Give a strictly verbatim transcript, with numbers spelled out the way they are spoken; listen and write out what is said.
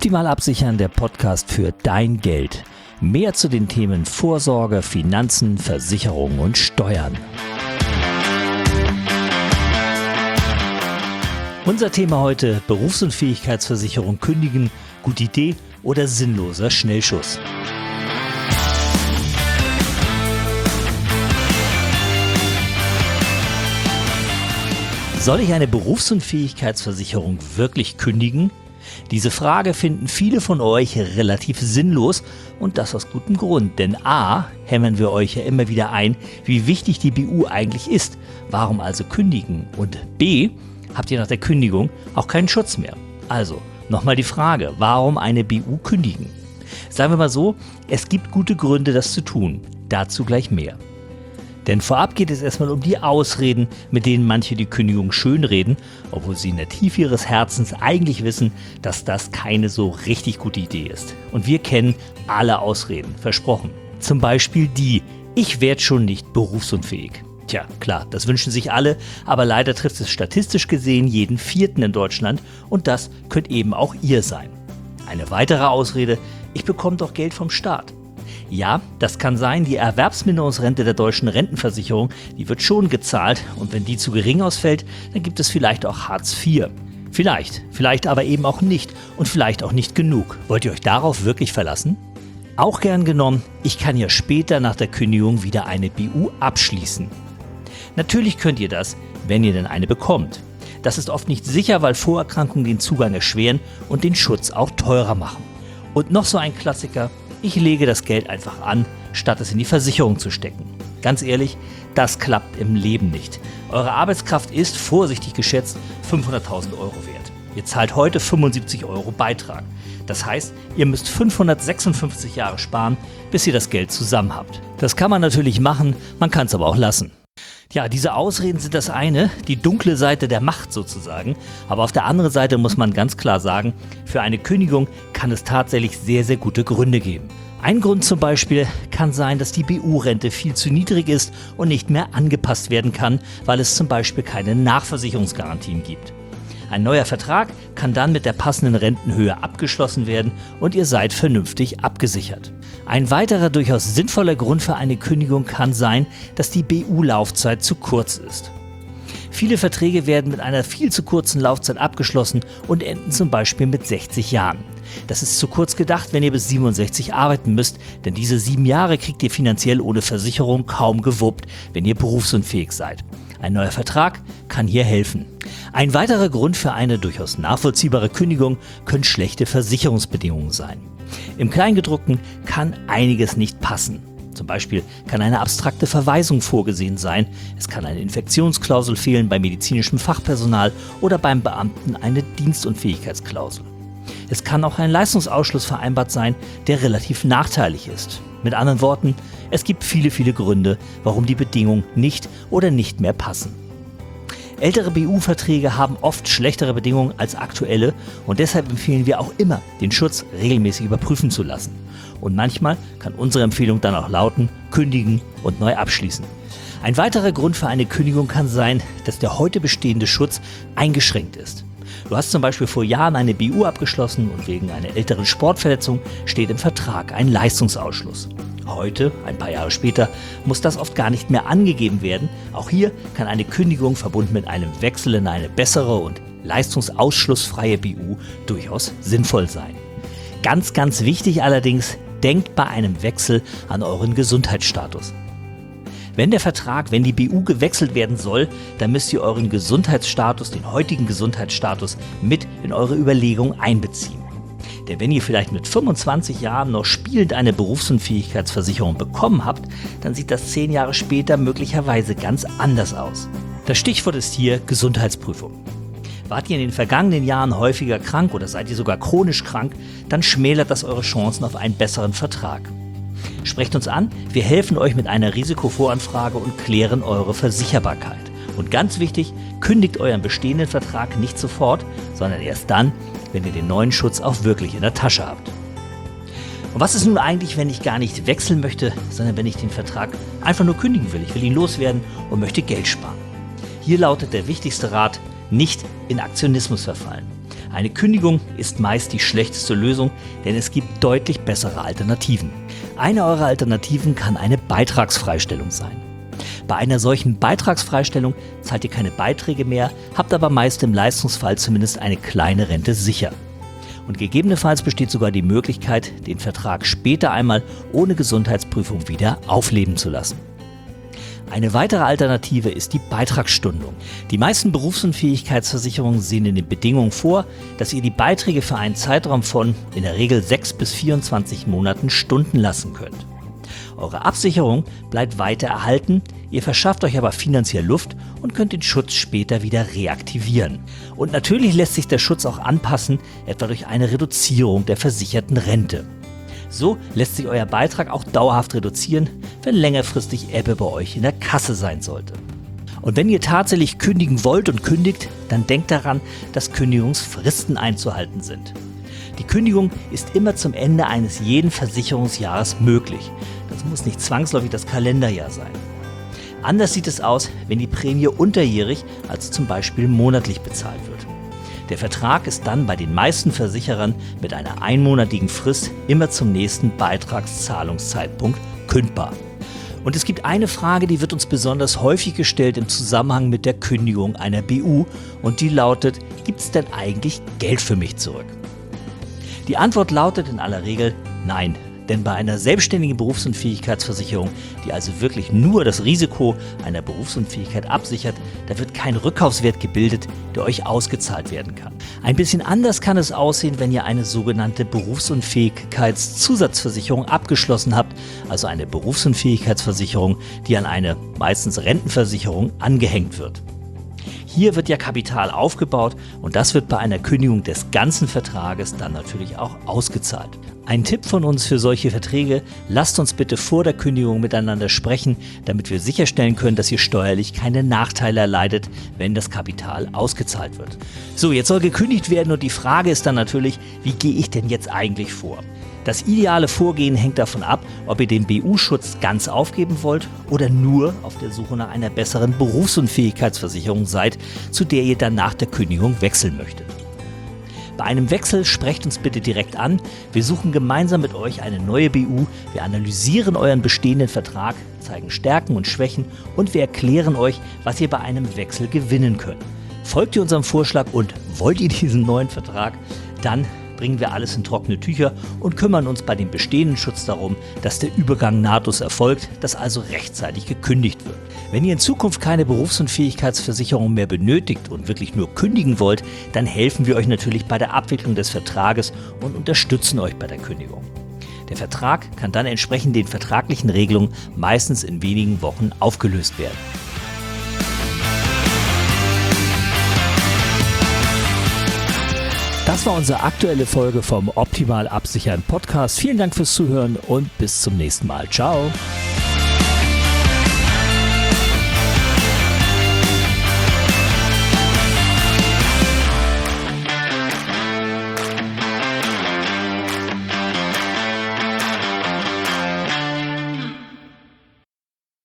Optimal absichern, der Podcast für dein Geld. Mehr zu den Themen Vorsorge, Finanzen, Versicherung und Steuern. Unser Thema heute: Berufsunfähigkeitsversicherung kündigen, gute Idee oder sinnloser Schnellschuss? Soll ich eine Berufsunfähigkeitsversicherung wirklich kündigen? Diese Frage finden viele von euch relativ sinnlos und das aus gutem Grund, denn a. hämmern wir euch ja immer wieder ein, wie wichtig die B U eigentlich ist. Warum also kündigen? Und b. habt ihr nach der Kündigung auch keinen Schutz mehr. Also, nochmal die Frage, warum eine B U kündigen? Sagen wir mal so, es gibt gute Gründe, das zu tun. Dazu gleich mehr. Denn vorab geht es erstmal um die Ausreden, mit denen manche die Kündigung schönreden, obwohl sie in der Tiefe ihres Herzens eigentlich wissen, dass das keine so richtig gute Idee ist. Und wir kennen alle Ausreden, versprochen. Zum Beispiel die: Ich werde schon nicht berufsunfähig. Tja, klar, das wünschen sich alle, aber leider trifft es statistisch gesehen jeden Vierten in Deutschland und das könnt eben auch ihr sein. Eine weitere Ausrede: Ich bekomme doch Geld vom Staat. Ja, das kann sein, die Erwerbsminderungsrente der deutschen Rentenversicherung, die wird schon gezahlt und wenn die zu gering ausfällt, dann gibt es vielleicht auch Hartz vier. Vielleicht, vielleicht aber eben auch nicht und vielleicht auch nicht genug. Wollt ihr euch darauf wirklich verlassen? Auch gern genommen, ich kann ja später nach der Kündigung wieder eine B U abschließen. Natürlich könnt ihr das, wenn ihr denn eine bekommt. Das ist oft nicht sicher, weil Vorerkrankungen den Zugang erschweren und den Schutz auch teurer machen. Und noch so ein Klassiker: Ich lege das Geld einfach an, statt es in die Versicherung zu stecken. Ganz ehrlich, das klappt im Leben nicht. Eure Arbeitskraft ist, vorsichtig geschätzt, fünfhunderttausend Euro wert. Ihr zahlt heute fünfundsiebzig Euro Beitrag. Das heißt, ihr müsst fünfhundertsechsundfünfzig Jahre sparen, bis ihr das Geld zusammen habt. Das kann man natürlich machen, man kann es aber auch lassen. Ja, diese Ausreden sind das eine, die dunkle Seite der Macht sozusagen. Aber auf der anderen Seite muss man ganz klar sagen, für eine Kündigung kann es tatsächlich sehr, sehr gute Gründe geben. Ein Grund zum Beispiel kann sein, dass die B U-Rente viel zu niedrig ist und nicht mehr angepasst werden kann, weil es zum Beispiel keine Nachversicherungsgarantien gibt. Ein neuer Vertrag kann dann mit der passenden Rentenhöhe abgeschlossen werden und ihr seid vernünftig abgesichert. Ein weiterer durchaus sinnvoller Grund für eine Kündigung kann sein, dass die B U-Laufzeit zu kurz ist. Viele Verträge werden mit einer viel zu kurzen Laufzeit abgeschlossen und enden zum Beispiel mit sechzig Jahren. Das ist zu kurz gedacht, wenn ihr bis siebenundsechzig arbeiten müsst, denn diese sieben Jahre kriegt ihr finanziell ohne Versicherung kaum gewuppt, wenn ihr berufsunfähig seid. Ein neuer Vertrag kann hier helfen. Ein weiterer Grund für eine durchaus nachvollziehbare Kündigung können schlechte Versicherungsbedingungen sein. Im Kleingedruckten kann einiges nicht passen. Zum Beispiel kann eine abstrakte Verweisung vorgesehen sein, es kann eine Infektionsklausel fehlen bei medizinischem Fachpersonal oder beim Beamten eine Dienstunfähigkeitsklausel. Es kann auch ein Leistungsausschluss vereinbart sein, der relativ nachteilig ist. Mit anderen Worten, es gibt viele, viele Gründe, warum die Bedingungen nicht oder nicht mehr passen. Ältere B U-Verträge haben oft schlechtere Bedingungen als aktuelle und deshalb empfehlen wir auch immer, den Schutz regelmäßig überprüfen zu lassen. Und manchmal kann unsere Empfehlung dann auch lauten: kündigen und neu abschließen. Ein weiterer Grund für eine Kündigung kann sein, dass der heute bestehende Schutz eingeschränkt ist. Du hast zum Beispiel vor Jahren eine B U abgeschlossen und wegen einer älteren Sportverletzung steht im Vertrag ein Leistungsausschluss. Heute, ein paar Jahre später, muss das oft gar nicht mehr angegeben werden. Auch hier kann eine Kündigung verbunden mit einem Wechsel in eine bessere und leistungsausschlussfreie B U durchaus sinnvoll sein. Ganz, ganz wichtig allerdings, denkt bei einem Wechsel an euren Gesundheitsstatus. Wenn der Vertrag, wenn die B U gewechselt werden soll, dann müsst ihr euren Gesundheitsstatus, den heutigen Gesundheitsstatus, mit in eure Überlegung einbeziehen. Denn wenn ihr vielleicht mit fünfundzwanzig Jahren noch spielend eine Berufsunfähigkeitsversicherung bekommen habt, dann sieht das zehn Jahre später möglicherweise ganz anders aus. Das Stichwort ist hier Gesundheitsprüfung. Wart ihr in den vergangenen Jahren häufiger krank oder seid ihr sogar chronisch krank, dann schmälert das eure Chancen auf einen besseren Vertrag. Sprecht uns an, wir helfen euch mit einer Risikovoranfrage und klären eure Versicherbarkeit. Und ganz wichtig, kündigt euren bestehenden Vertrag nicht sofort, sondern erst dann, wenn ihr den neuen Schutz auch wirklich in der Tasche habt. Und was ist nun eigentlich, wenn ich gar nicht wechseln möchte, sondern wenn ich den Vertrag einfach nur kündigen will? Ich will ihn loswerden und möchte Geld sparen. Hier lautet der wichtigste Rat: nicht in Aktionismus verfallen. Eine Kündigung ist meist die schlechteste Lösung, denn es gibt deutlich bessere Alternativen. Eine eurer Alternativen kann eine Beitragsfreistellung sein. Bei einer solchen Beitragsfreistellung zahlt ihr keine Beiträge mehr, habt aber meist im Leistungsfall zumindest eine kleine Rente sicher. Und gegebenenfalls besteht sogar die Möglichkeit, den Vertrag später einmal ohne Gesundheitsprüfung wieder aufleben zu lassen. Eine weitere Alternative ist die Beitragsstundung. Die meisten Berufsunfähigkeitsversicherungen sehen in den Bedingungen vor, dass ihr die Beiträge für einen Zeitraum von in der Regel sechs bis vierundzwanzig Monaten stunden lassen könnt. Eure Absicherung bleibt weiter erhalten, ihr verschafft euch aber finanziell Luft und könnt den Schutz später wieder reaktivieren. Und natürlich lässt sich der Schutz auch anpassen, etwa durch eine Reduzierung der versicherten Rente. So lässt sich euer Beitrag auch dauerhaft reduzieren, wenn längerfristig Ebbe bei euch in der Kasse sein sollte. Und wenn ihr tatsächlich kündigen wollt und kündigt, dann denkt daran, dass Kündigungsfristen einzuhalten sind. Die Kündigung ist immer zum Ende eines jeden Versicherungsjahres möglich. Das muss nicht zwangsläufig das Kalenderjahr sein. Anders sieht es aus, wenn die Prämie unterjährig, also zum Beispiel monatlich bezahlt wird. Der Vertrag ist dann bei den meisten Versicherern mit einer einmonatigen Frist immer zum nächsten Beitragszahlungszeitpunkt kündbar. Und es gibt eine Frage, die wird uns besonders häufig gestellt im Zusammenhang mit der Kündigung einer B U und die lautet: Gibt es denn eigentlich Geld für mich zurück? Die Antwort lautet in aller Regel nein, denn bei einer selbstständigen Berufsunfähigkeitsversicherung, die also wirklich nur das Risiko einer Berufsunfähigkeit absichert, da wird kein Rückkaufswert gebildet, der euch ausgezahlt werden kann. Ein bisschen anders kann es aussehen, wenn ihr eine sogenannte Berufsunfähigkeitszusatzversicherung abgeschlossen habt, also eine Berufsunfähigkeitsversicherung, die an eine meistens Rentenversicherung angehängt wird. Hier wird ja Kapital aufgebaut und das wird bei einer Kündigung des ganzen Vertrages dann natürlich auch ausgezahlt. Ein Tipp von uns für solche Verträge: Lasst uns bitte vor der Kündigung miteinander sprechen, damit wir sicherstellen können, dass ihr steuerlich keine Nachteile erleidet, wenn das Kapital ausgezahlt wird. So, jetzt soll gekündigt werden und die Frage ist dann natürlich, wie gehe ich denn jetzt eigentlich vor? Das ideale Vorgehen hängt davon ab, ob ihr den B U-Schutz ganz aufgeben wollt oder nur auf der Suche nach einer besseren Berufsunfähigkeitsversicherung seid, zu der ihr dann nach der Kündigung wechseln möchtet. Bei einem Wechsel sprecht uns bitte direkt an. Wir suchen gemeinsam mit euch eine neue B U, wir analysieren euren bestehenden Vertrag, zeigen Stärken und Schwächen und wir erklären euch, was ihr bei einem Wechsel gewinnen könnt. Folgt ihr unserem Vorschlag und wollt ihr diesen neuen Vertrag, dann bringen wir alles in trockene Tücher und kümmern uns bei dem bestehenden Schutz darum, dass der Übergang nahtlos erfolgt, dass also rechtzeitig gekündigt wird. Wenn ihr in Zukunft keine Berufsunfähigkeitsversicherung mehr benötigt und wirklich nur kündigen wollt, dann helfen wir euch natürlich bei der Abwicklung des Vertrages und unterstützen euch bei der Kündigung. Der Vertrag kann dann entsprechend den vertraglichen Regelungen meistens in wenigen Wochen aufgelöst werden. Das war unsere aktuelle Folge vom Optimal Absichern Podcast. Vielen Dank fürs Zuhören und bis zum nächsten Mal. Ciao!